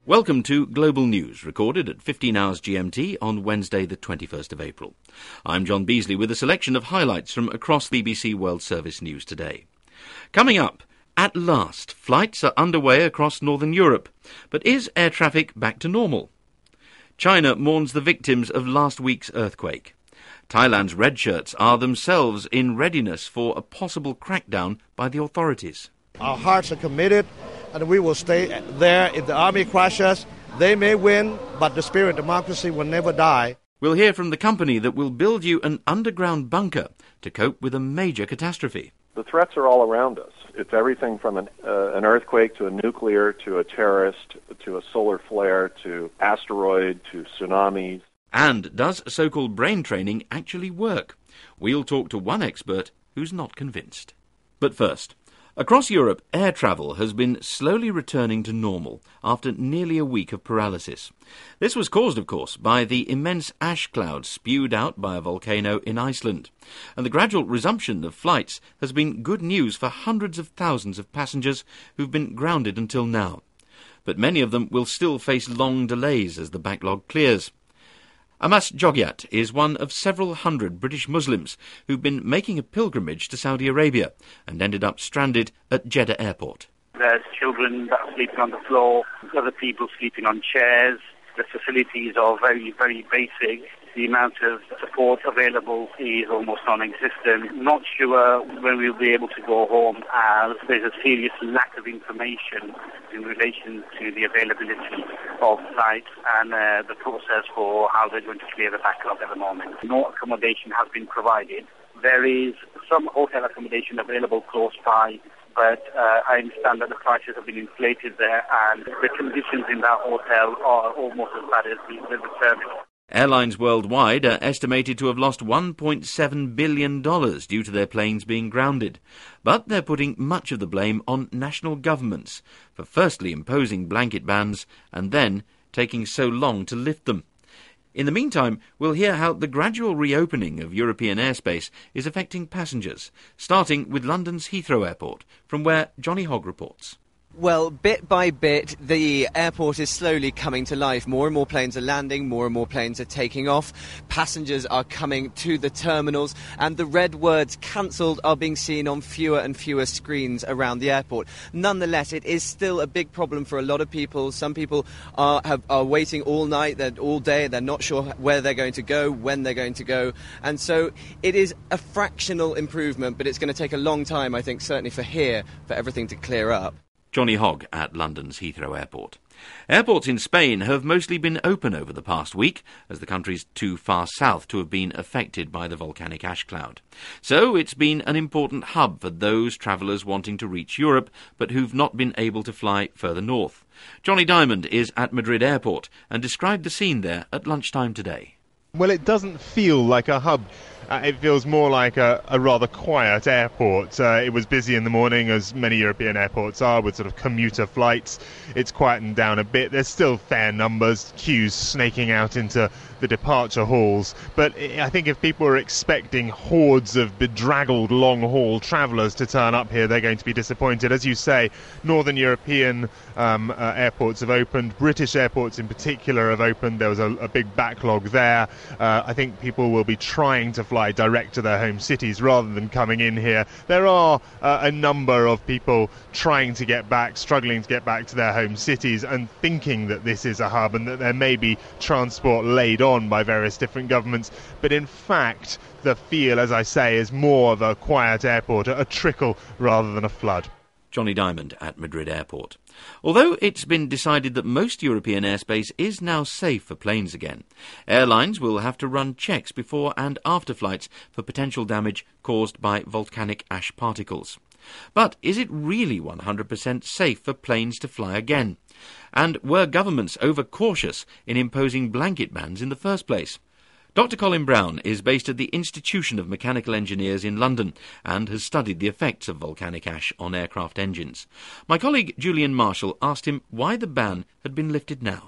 Welcome to Global News, recorded at 15 hours GMT on Wednesday the 21st of April. I'm John Beasley with a selection of highlights from across BBC World Service News today. Coming up, at last, flights are underway across Northern Europe. But is air traffic back to normal? China mourns the victims of last week's earthquake. Thailand's red shirts are themselves in readiness for a possible crackdown by the authorities. Our hearts are committed, and we will stay there. If the army crashes, they may win, but the spirit of democracy will never die. We'll hear from the company that will build you an underground bunker to cope with a major catastrophe. The threats are all around us. It's everything from an earthquake to a nuclear to a terrorist to a solar flare to asteroid to tsunamis. And does so-called brain training actually work? We'll talk to one expert who's not convinced. But first, across Europe, air travel has been slowly returning to normal after nearly a week of paralysis. This was caused, of course, by the immense ash clouds spewed out by a volcano in Iceland. And the gradual resumption of flights has been good news for hundreds of thousands of passengers who've been grounded until now. But many of them will still face long delays as the backlog clears. Amas Jogyat is one of several hundred British Muslims who've been making a pilgrimage to Saudi Arabia and ended up stranded at Jeddah Airport. There's children that are sleeping on the floor, other people sleeping on chairs. The facilities are very, very basic. The amount of support available is almost non-existent. Not sure when we'll be able to go home, as there's a serious lack of information in relation to the availability of flights and the process for how they're going to clear the backlog at the moment. No accommodation has been provided. There is some hotel accommodation available close by, but I understand that the prices have been inflated there, and the conditions in that hotel are almost as bad as the terminal. Airlines worldwide are estimated to have lost $1.7 billion due to their planes being grounded. But they're putting much of the blame on national governments for firstly imposing blanket bans and then taking so long to lift them. In the meantime, we'll hear how the gradual reopening of European airspace is affecting passengers, starting with London's Heathrow Airport, from where Johnny Hogg reports. Well, bit by bit, the airport is slowly coming to life. More and more planes are landing, more and more planes are taking off. Passengers are coming to the terminals, and the red words "cancelled" are being seen on fewer and fewer screens around the airport. Nonetheless, it is still a big problem for a lot of people. Some people are waiting all night, all day. They're not sure where they're going to go, when they're going to go. And so it is a fractional improvement, but it's going to take a long time, I think, certainly for everything to clear up. Johnny Hogg at London's Heathrow Airport. Airports in Spain have mostly been open over the past week, as the country's too far south to have been affected by the volcanic ash cloud. So it's been an important hub for those travellers wanting to reach Europe, but who've not been able to fly further north. Johnny Diamond is at Madrid Airport and described the scene there at lunchtime today. Well, it doesn't feel like a hub. It feels more like a rather quiet airport. It was busy in the morning, as many European airports are, with sort of commuter flights. It's quietened down a bit. There's still fair numbers, queues snaking out into the departure halls. But I think if people are expecting hordes of bedraggled long-haul travellers to turn up here, they're going to be disappointed. As you say, Northern European airports have opened. British airports in particular have opened. There was a big backlog there. I think people will be trying to fly direct to their home cities rather than coming in here. There are a number of people trying to get back, struggling to get back to their home cities and thinking that this is a hub and that there may be transport laid on by various different governments. But in fact, the feel, as I say, is more of a quiet airport, a trickle rather than a flood. Johnny Diamond at Madrid Airport. Although it's been decided that most European airspace is now safe for planes again, airlines will have to run checks before and after flights for potential damage caused by volcanic ash particles. But is it really 100% safe for planes to fly again? And were governments overcautious in imposing blanket bans in the first place? Dr. Colin Brown is based at the Institution of Mechanical Engineers in London and has studied the effects of volcanic ash on aircraft engines. My colleague Julian Marshall asked him why the ban had been lifted now.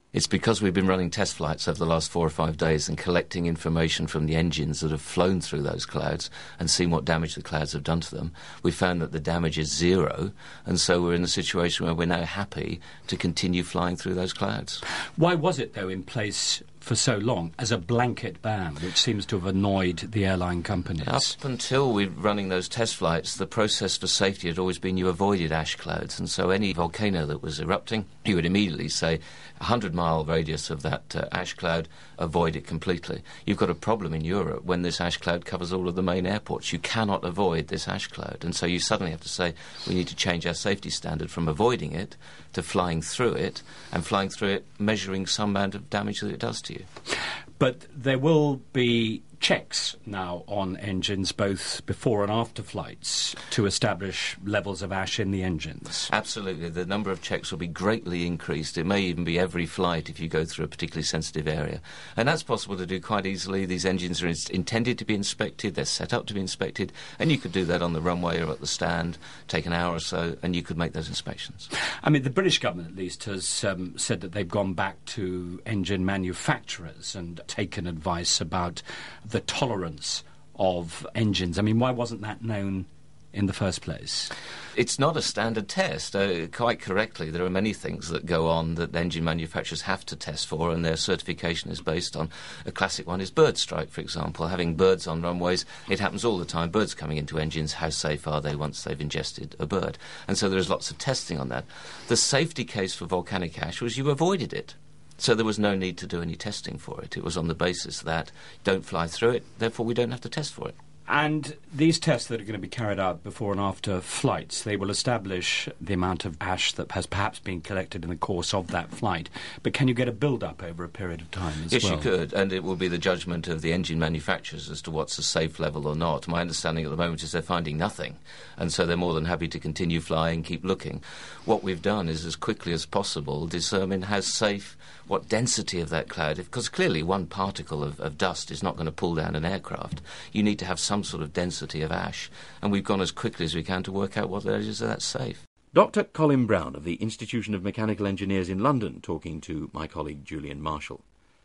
It's because we've been running test flights over the last 4 or 5 days and collecting information from the engines that have flown through those clouds and seen what damage the clouds have done to them. We found that the damage is zero, and so we're in a situation where we're now happy to continue flying through those clouds. Why was it, though, in place for so long as a blanket ban, which seems to have annoyed the airline companies? Up until we were running those test flights, the process for safety had always been you avoided ash clouds, and so any volcano that was erupting, you would immediately say 100-mile radius of that ash cloud, avoid it completely. You've got a problem in Europe when this ash cloud covers all of the main airports. You cannot avoid this ash cloud, and so you suddenly have to say we need to change our safety standard from avoiding it to flying through it, and flying through it measuring some amount of damage that it does to you. But there will be checks now on engines, both before and after flights, to establish levels of ash in the engines. Absolutely. The number of checks will be greatly increased. It may even be every flight if you go through a particularly sensitive area. And that's possible to do quite easily. These engines are intended to be inspected. They're set up to be inspected. And you could do that on the runway or at the stand, take an hour or so, and you could make those inspections. I mean, the British government, at least, has said that they've gone back to engine manufacturers and taken advice about the tolerance of engines. I mean, why wasn't that known in the first place? It's not a standard test. Quite correctly, there are many things that go on that engine manufacturers have to test for, and their certification is based on, a classic one is bird strike, for example. Having birds on runways, it happens all the time. Birds coming into engines, how safe are they once they've ingested a bird? And so there is lots of testing on that. The safety case for volcanic ash was you avoided it. So there was no need to do any testing for it. It was on the basis that don't fly through it, therefore we don't have to test for it. And these tests that are going to be carried out before and after flights, they will establish the amount of ash that has perhaps been collected in the course of that flight. But can you get a build-up over a period of time as well? Yes, you could, and it will be the judgment of the engine manufacturers as to what's a safe level or not. My understanding at the moment is they're finding nothing, and so they're more than happy to continue flying, keep looking. What we've done is, as quickly as possible, determine how safe, what density of that cloud, because clearly one particle of dust is not going to pull down an aircraft. You need to have some sort of density of ash, and we've gone as quickly as we can to work out what areas are that safe. Dr. Colin Brown of the Institution of Mechanical Engineers in London talking to my colleague Julian Marshall.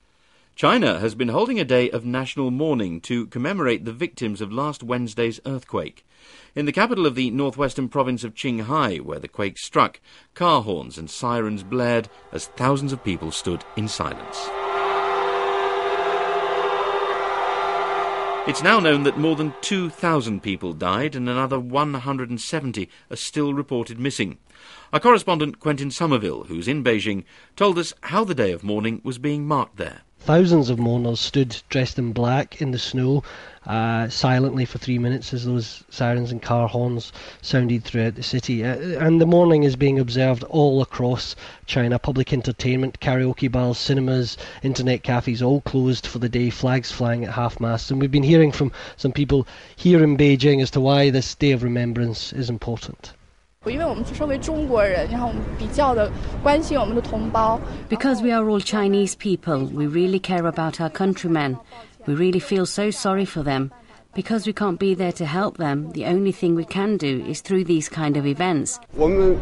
China has been holding a day of national mourning to commemorate the victims of last Wednesday's earthquake. In the capital of the northwestern province of Qinghai, where the quake struck, car horns and sirens blared as thousands of people stood in silence. It's now known that more than 2,000 people died and another 170 are still reported missing. Our correspondent Quentin Somerville, who's in Beijing, told us how the day of mourning was being marked there. Thousands of mourners stood dressed in black in the snow, silently for 3 minutes as those sirens and car horns sounded throughout the city. And the mourning is being observed all across China. Public entertainment, karaoke bars, cinemas, internet cafes all closed for the day, flags flying at half-mast. And we've been hearing from some people here in Beijing as to why this day of remembrance is important. Because we are all Chinese people, we really care about our countrymen. We really feel so sorry for them. Because we can't be there to help them, the only thing we can do is through these kind of events. In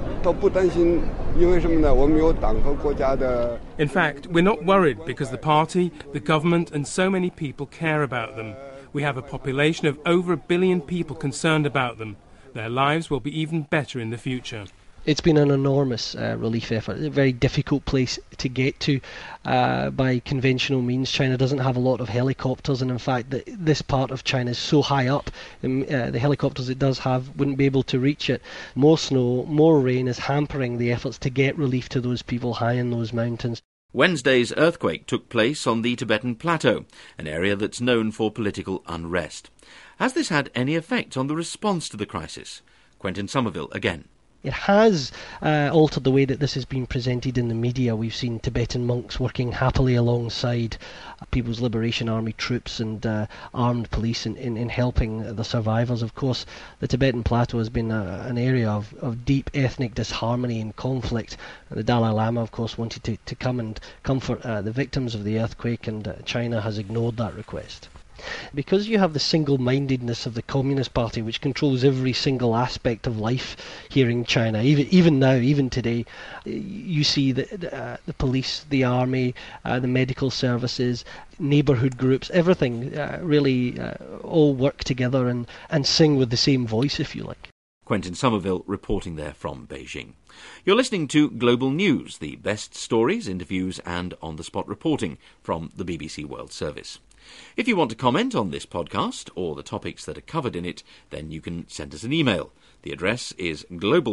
fact, we're not worried because the party, the government and so many people care about them. We have a population of over 1 billion people concerned about them. Their lives will be even better in the future. It's been an enormous relief effort, a very difficult place to get to by conventional means. China doesn't have a lot of helicopters, and in fact this part of China is so high up, the helicopters it does have wouldn't be able to reach it. More snow, more rain is hampering the efforts to get relief to those people high in those mountains. Wednesday's earthquake took place on the Tibetan Plateau, an area that's known for political unrest. Has this had any effect on the response to the crisis? Quentin Somerville again. It has altered the way that this has been presented in the media. We've seen Tibetan monks working happily alongside People's Liberation Army troops and armed police in helping the survivors. Of course, the Tibetan Plateau has been an area of deep ethnic disharmony and conflict. The Dalai Lama, of course, wanted to come and comfort the victims of the earthquake, and China has ignored that request. Because you have the single-mindedness of the Communist Party, which controls every single aspect of life here in China, even now, even today, you see the police, the army, the medical services, neighbourhood groups, everything really all work together and sing with the same voice, if you like. Quentin Somerville reporting there from Beijing. You're listening to Global News, the best stories, interviews and on-the-spot reporting from the BBC World Service. If you want to comment on this podcast or the topics that are covered in it, then you can send us an email. The address is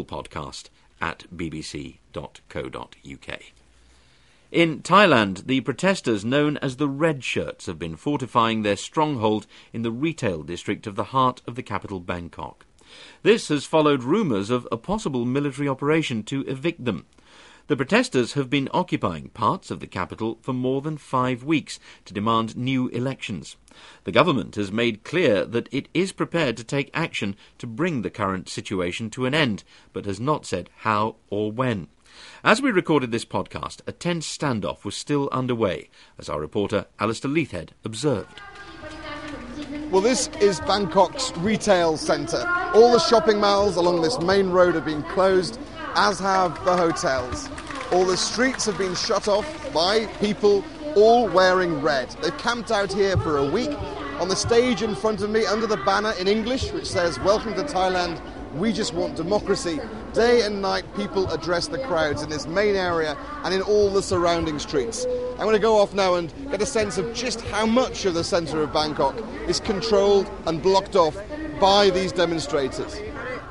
globalpodcast@bbc.co.uk. In Thailand, the protesters known as the Red Shirts have been fortifying their stronghold in the retail district of the heart of the capital Bangkok. This has followed rumours of a possible military operation to evict them. The protesters have been occupying parts of the capital for more than 5 weeks to demand new elections. The government has made clear that it is prepared to take action to bring the current situation to an end, but has not said how or when. As we recorded this podcast, a tense standoff was still underway, as our reporter Alistair Leithhead observed. Well, this is Bangkok's retail centre. All the shopping malls along this main road have been closed, as have the hotels. All the streets have been shut off by people all wearing red. They've camped out here for a week. On the stage in front of me, under the banner in English, which says, "Welcome to Thailand, we just want democracy." Day and night, people address the crowds in this main area and in all the surrounding streets. I'm going to go off now and get a sense of just how much of the centre of Bangkok is controlled and blocked off by these demonstrators.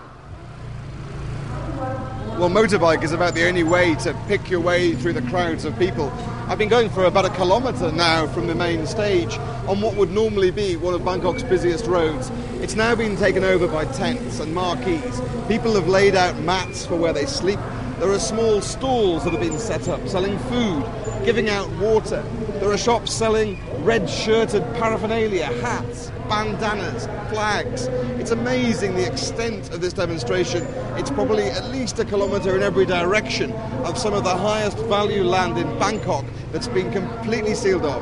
Well, motorbike is about the only way to pick your way through the crowds of people. I've been going for about a kilometre now from the main stage on what would normally be one of Bangkok's busiest roads. It's now been taken over by tents and marquees. People have laid out mats for where they sleep. There are small stalls that have been set up selling food, giving out water. There are shops selling red-shirted paraphernalia, hats, bandanas, flags. It's amazing the extent of this demonstration. It's probably at least a kilometre in every direction of some of the highest value land in Bangkok that's been completely sealed off.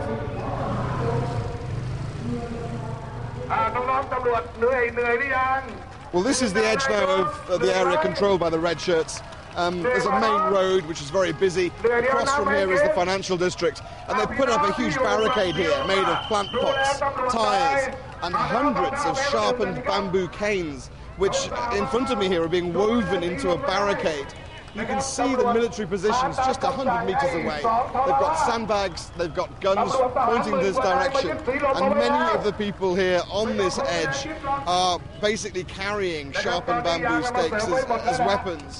Well, this is the edge now of the area controlled by the Red Shirts. There's a main road which is very busy. Across from here is the financial district, and they've put up a huge barricade here made of plant pots, tyres and hundreds of sharpened bamboo canes, which in front of me here are being woven into a barricade. You can see the military positions just 100 metres away. They've got sandbags, they've got guns pointing this direction, and many of the people here on this edge are basically carrying sharpened bamboo stakes as weapons.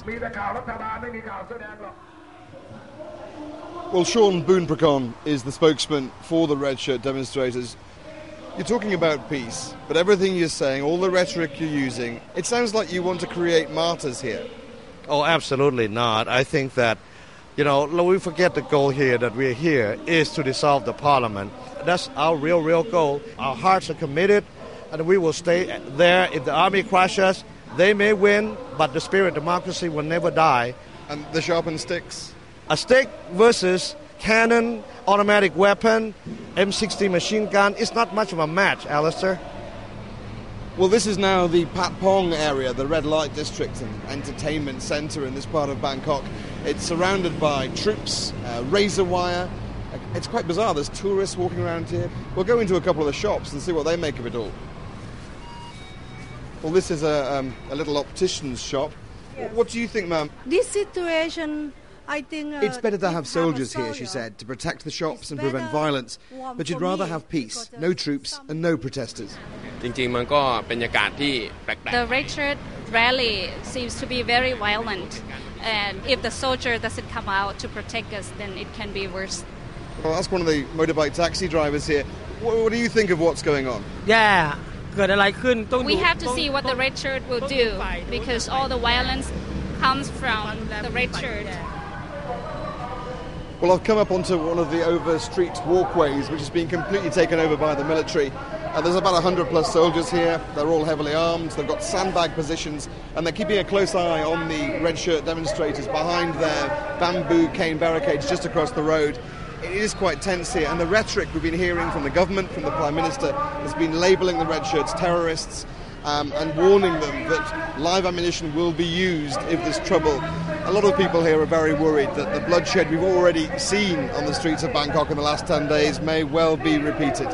Well, Sean Boonprakon is the spokesman for the Red Shirt demonstrators. You're talking about peace, but everything you're saying, all the rhetoric you're using, it sounds like you want to create martyrs here. Oh, absolutely not. I think that, we forget the goal here, that we're here, is to dissolve the parliament. That's our real goal. Our hearts are committed, and we will stay there. If the army crashes, they may win, but the spirit of democracy will never die. And the sharpened sticks? A stick versus cannon, automatic weapon, M60 machine gun, it's not much of a match, Alistair. Well, this is now the Pat Pong area, the red light district and entertainment centre in this part of Bangkok. It's surrounded by troops, razor wire. It's quite bizarre. There's tourists walking around here. We'll go into a couple of the shops and see what they make of it all. Well, this is a little optician's shop. Yes. What do you think, ma'am? This situation, I think... it's better to have soldiers here, she said, to protect the shops and prevent violence. But you'd rather have peace, no troops and no protesters. The Red Shirt rally seems to be very violent, and if the soldier doesn't come out to protect us, then it can be worse. Well, that's one of the motorbike taxi drivers here. What do you think of what's going on? Yeah, we have to see what the Red Shirt will do, because all the violence comes from the Red Shirt. Well, I've come up onto one of the over-street walkways, which has been completely taken over by the military. There's about 100 plus soldiers here. They're all heavily armed. They've got sandbag positions, and they're keeping a close eye on the Red Shirt demonstrators behind their bamboo cane barricades just across the road. it is quite tense here, and the rhetoric we've been hearing from the government, from the Prime Minister, has been labelling the red shirts terrorists and warning them that live ammunition will be used if there's trouble. A lot of people here are very worried that the bloodshed we've already seen on the streets of Bangkok in the last 10 days may well be repeated.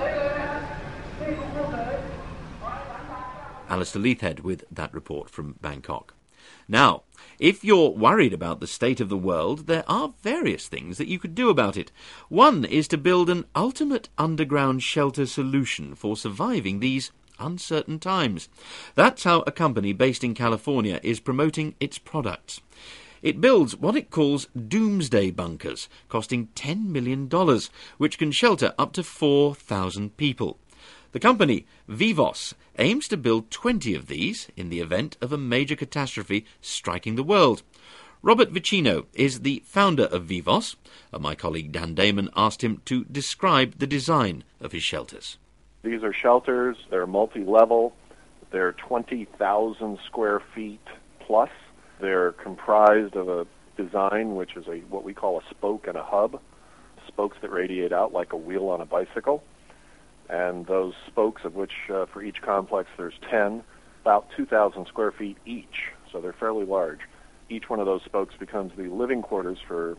Alistair Leithhead with that report from Bangkok. Now, if you're worried about the state of the world, there are various things that you could do about it. One is to build an ultimate underground shelter solution for surviving these uncertain times. That's how a company based in California is promoting its products. It builds what it calls doomsday bunkers, costing $10 million, which can shelter up to 4,000 people. The company, Vivos, aims to build 20 of these in the event of a major catastrophe striking the world. Robert Vicino is the founder of Vivos. My colleague Dan Damon asked him to describe the design of his shelters. These are shelters. They're multi-level. They're 20,000 square feet plus. They're comprised of a design which is what we call a spoke and a hub, spokes that radiate out like a wheel on a bicycle. And those spokes, of which for each complex there's 10, about 2,000 square feet each, so they're fairly large. Each one of those spokes becomes the living quarters for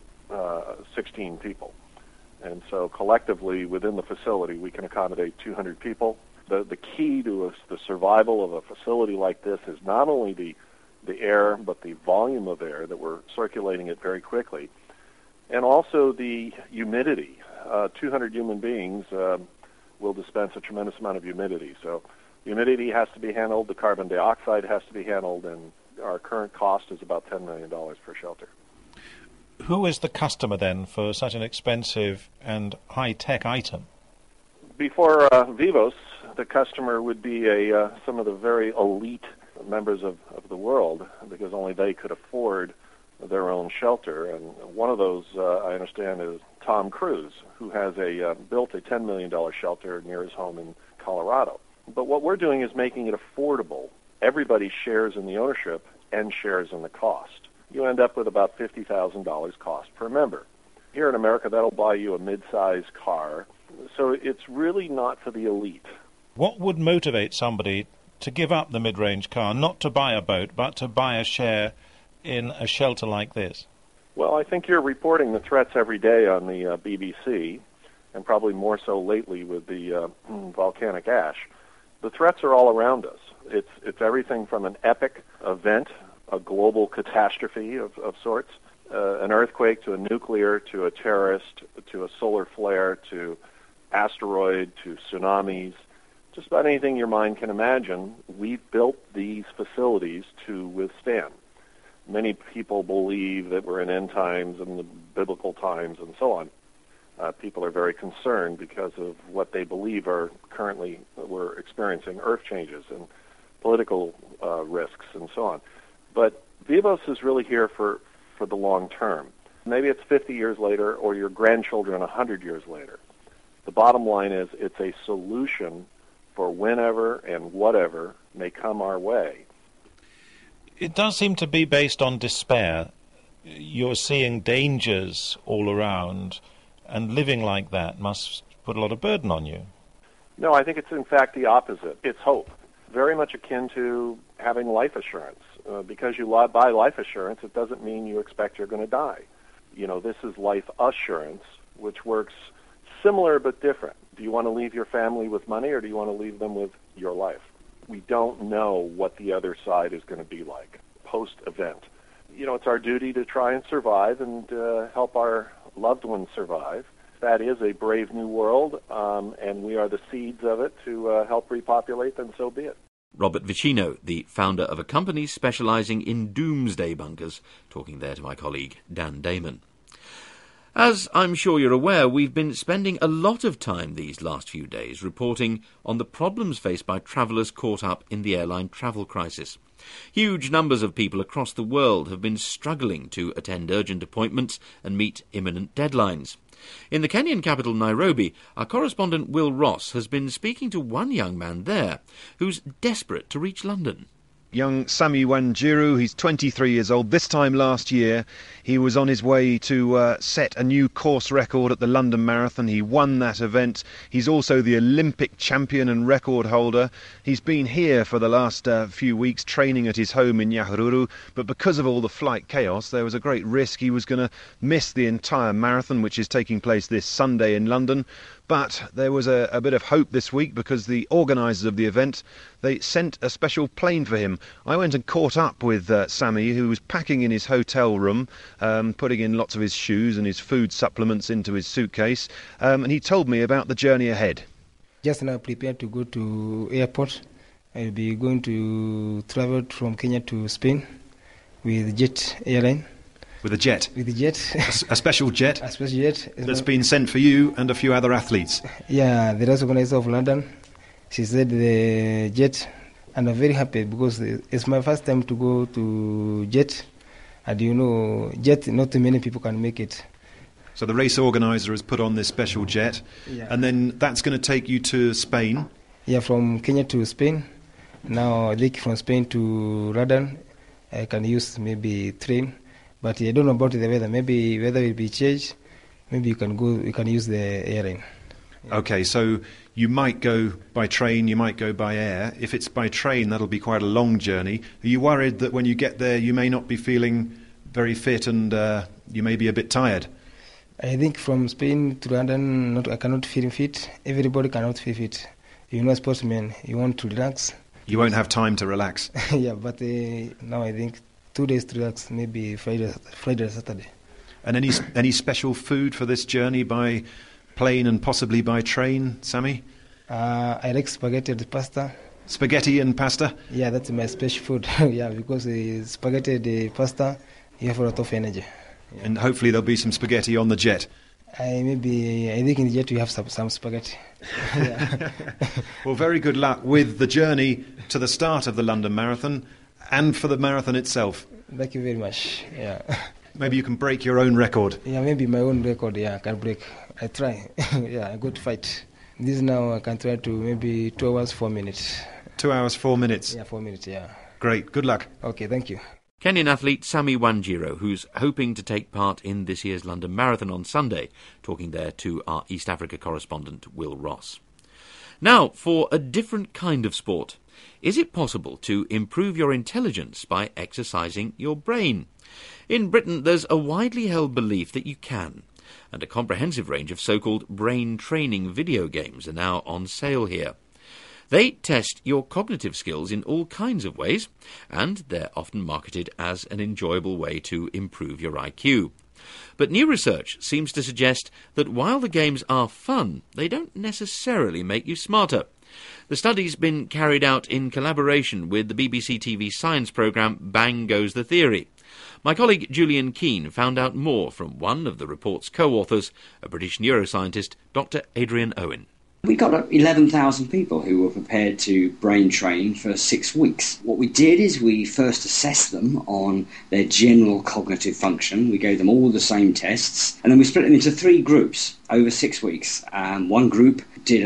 16 people. And so collectively within the facility we can accommodate 200 people. The key to the survival of a facility like this is not only the air, but the volume of air that we're circulating it very quickly, and also the humidity. 200 human beings will dispense a tremendous amount of humidity. So humidity has to be handled, the carbon dioxide has to be handled, and our current cost is about $10 million per shelter. Who is the customer then for such an expensive and high-tech item? Before Vivos, the customer would be some of the very elite members of the world, because only they could afford their own shelter. And one of those, I understand, is Tom Cruise, who has built a $10 million shelter near his home in Colorado. But what we're doing is making it affordable. Everybody shares in the ownership and shares in the cost. You end up with about $50,000 cost per member. Here in America, that'll buy you a mid-size car. So it's really not for the elite. What would motivate somebody to give up the mid-range car, not to buy a boat, but to buy a share in a shelter like this? Well, I think you're reporting the threats every day on the BBC, and probably more so lately with the volcanic ash. The threats are all around us. It's everything from an epic event, a global catastrophe of sorts, an earthquake, to a nuclear, to a terrorist, to a solar flare, to asteroid, to tsunamis. Just about anything your mind can imagine, we've built these facilities to withstand. Many people believe that we're in end times and the biblical times and so on. People are very concerned because of what they believe are currently, we're experiencing earth changes and political risks and so on. But Vivos is really here for the long term. Maybe it's 50 years later or your grandchildren 100 years later. The bottom line is it's a solution for whenever and whatever may come our way. It does seem to be based on despair. You're seeing dangers all around, and living like that must put a lot of burden on you. No, I think it's in fact the opposite. It's hope. Very much akin to having life assurance. Because you buy life assurance, it doesn't mean you expect you're going to die. You know, this is life assurance, which works similar but different. Do you want to leave your family with money, or do you want to leave them with your life? We don't know what the other side is going to be like post-event. You know, it's our duty to try and survive and help our loved ones survive. That is a brave new world, and we are the seeds of it to help repopulate, then so be it. Robert Vicino, the founder of a company specialising in doomsday bunkers, talking there to my colleague Dan Damon. As I'm sure you're aware, we've been spending a lot of time these last few days reporting on the problems faced by travellers caught up in the airline travel crisis. Huge numbers of people across the world have been struggling to attend urgent appointments and meet imminent deadlines. In the Kenyan capital, Nairobi, our correspondent Will Ross has been speaking to one young man there who's desperate to reach London. young Sami Wanjiru. He's 23 years old. This time last year, he was on his way to set a new course record at the London Marathon. He won that event. He's also the Olympic champion and record holder. He's been here for the last few weeks training at his home in Nyahururu, but because of all the flight chaos, there was a great risk he was going to miss the entire marathon, which is taking place this Sunday in London. But there was a bit of hope this week because the organisers of the event, they sent a special plane for him. I went and caught up with Sami, who was packing in his hotel room, putting in lots of his shoes and his food supplements into his suitcase, and he told me about the journey ahead. Just now prepared to go to airport. I'll be going to travel from Kenya to Spain with Jet Airline. With a jet? With a jet. A special jet? A special jet. That's been sent for you and a few other athletes? Yeah, the race organizer of London. She said the jet, and I'm very happy because it's my first time to go to jet. And you know, jet, not too many people can make it. So the race organizer has put on this special jet, and then that's going to take you to Spain? Yeah, from Kenya to Spain. Now, I think from Spain to London, I can use maybe train. But I don't know about the weather. Maybe weather will be changed. Maybe you can use the airline. Yeah. Okay, so you might go by train, you might go by air. If it's by train, that'll be quite a long journey. Are you worried that when you get there, you may not be feeling very fit and you may be a bit tired? I think from Spain to London, I cannot feel fit. Everybody cannot feel fit. You know, a sportsman, you want to relax. You won't have time to relax. Yeah, but now I think 2 days to relax, maybe Friday or Saturday. And any special food for this journey by plane and possibly by train, Sami? I like spaghetti and pasta. Spaghetti and pasta? Yeah, that's my special food. Yeah, because the spaghetti and the pasta, you have a lot of energy. Yeah. And hopefully there'll be some spaghetti on the jet. I think in the jet we have some spaghetti. Yeah. Well, very good luck with the journey to the start of the London Marathon and for the marathon itself. Thank you very much. Yeah. Maybe you can break your own record. Yeah, maybe my own record. Yeah, I can break. I try. Yeah, a good fight. This now I can try to maybe 2 hours 4 minutes. 2 hours 4 minutes. Yeah, 4 minutes. Yeah. Great. Good luck. Okay, thank you. Kenyan athlete Sami Wanjiru, who's hoping to take part in this year's London Marathon on Sunday, talking there to our East Africa correspondent Will Ross. Now, for a different kind of sport. Is it possible to improve your intelligence by exercising your brain? In Britain, there's a widely held belief that you can, and a comprehensive range of so-called brain training video games are now on sale here. They test your cognitive skills in all kinds of ways, and they're often marketed as an enjoyable way to improve your IQ. But new research seems to suggest that while the games are fun, they don't necessarily make you smarter. The study's been carried out in collaboration with the BBC TV science programme Bang Goes the Theory. My colleague Julian Keane found out more from one of the report's co-authors, a British neuroscientist, Dr. Adrian Owen. We got 11,000 people who were prepared to brain train for 6 weeks. What we did is we first assessed them on their general cognitive function. We gave them all the same tests, and then we split them into 3 groups over 6 weeks. One group did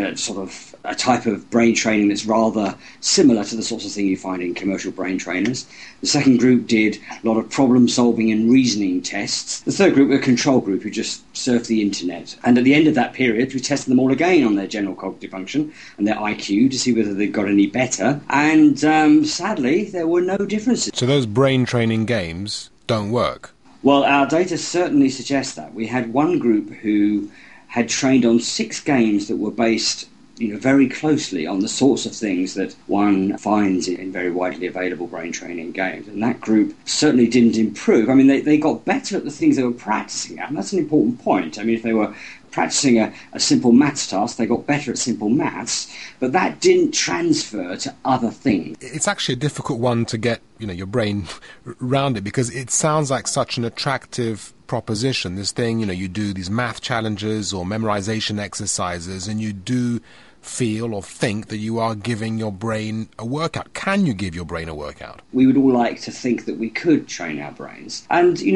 a type of brain training that's rather similar to the sorts of thing you find in commercial brain trainers. The second group did a lot of problem-solving and reasoning tests. The third group were a control group who just surfed the internet. And at the end of that period, we tested them all again on their general cognitive function and their IQ to see whether they got any better. And sadly, there were no differences. So those brain training games don't work? Well, our data certainly suggests that. We had one group who had trained on 6 games that were based very closely on the sorts of things that one finds in very widely available brain training games. And that group certainly didn't improve. I mean, they got better at the things they were practicing at, and that's an important point. I mean, if they were practicing a simple maths task, they got better at simple maths, but that didn't transfer to other things. It's actually a difficult one to get, your brain around it, because it sounds like such an attractive proposition. This thing, you do these math challenges or memorization exercises, and you do feel or think that you are giving your brain a workout. Can you give your brain a workout? We would all like to think that we could train our brains. And,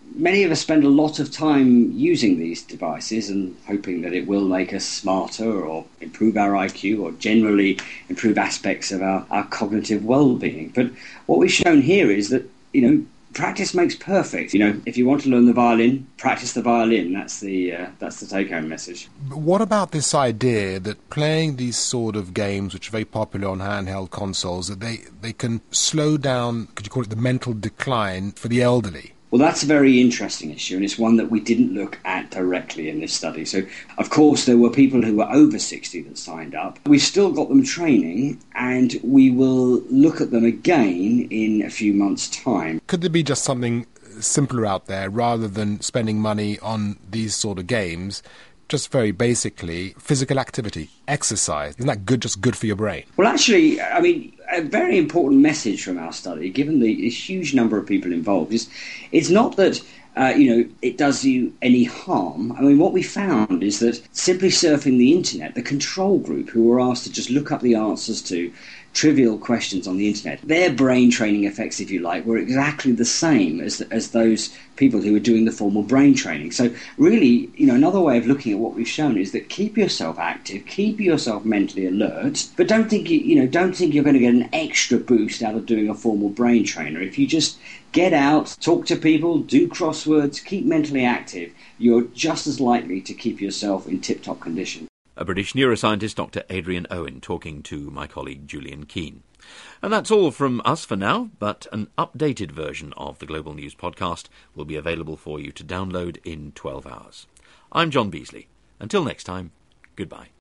Many of us spend a lot of time using these devices and hoping that it will make us smarter or improve our IQ or generally improve aspects of our cognitive well-being. But what we've shown here is that, practice makes perfect. If you want to learn the violin, practice the violin. That's the take-home message. But what about this idea that playing these sort of games, which are very popular on handheld consoles, that they can slow down, could you call it the mental decline for the elderly? Well, that's a very interesting issue, and it's one that we didn't look at directly in this study. So, of course, there were people who were over 60 that signed up. We've still got them training, and we will look at them again in a few months' time. Could there be just something simpler out there, rather than spending money on these sort of games? Just very basically, physical activity, exercise. Isn't that just good for your brain? Well, actually, a very important message from our study, given the huge number of people involved, is it's not that it does you any harm. What we found is that simply surfing the internet, the control group who were asked to just look up the answers to trivial questions on the internet, their brain training effects, if you like, were exactly the same as those people who were doing the formal brain training. So really, another way of looking at what we've shown is that keep yourself active, keep yourself mentally alert, but don't think you're going to get an extra boost out of doing a formal brain trainer. If you just get out, talk to people, do crosswords, keep mentally active, you're just as likely to keep yourself in tip-top condition. A British neuroscientist, Dr. Adrian Owen, talking to my colleague Julian Keane. And that's all from us for now, but an updated version of the Global News podcast will be available for you to download in 12 hours. I'm John Beasley. Until next time, goodbye.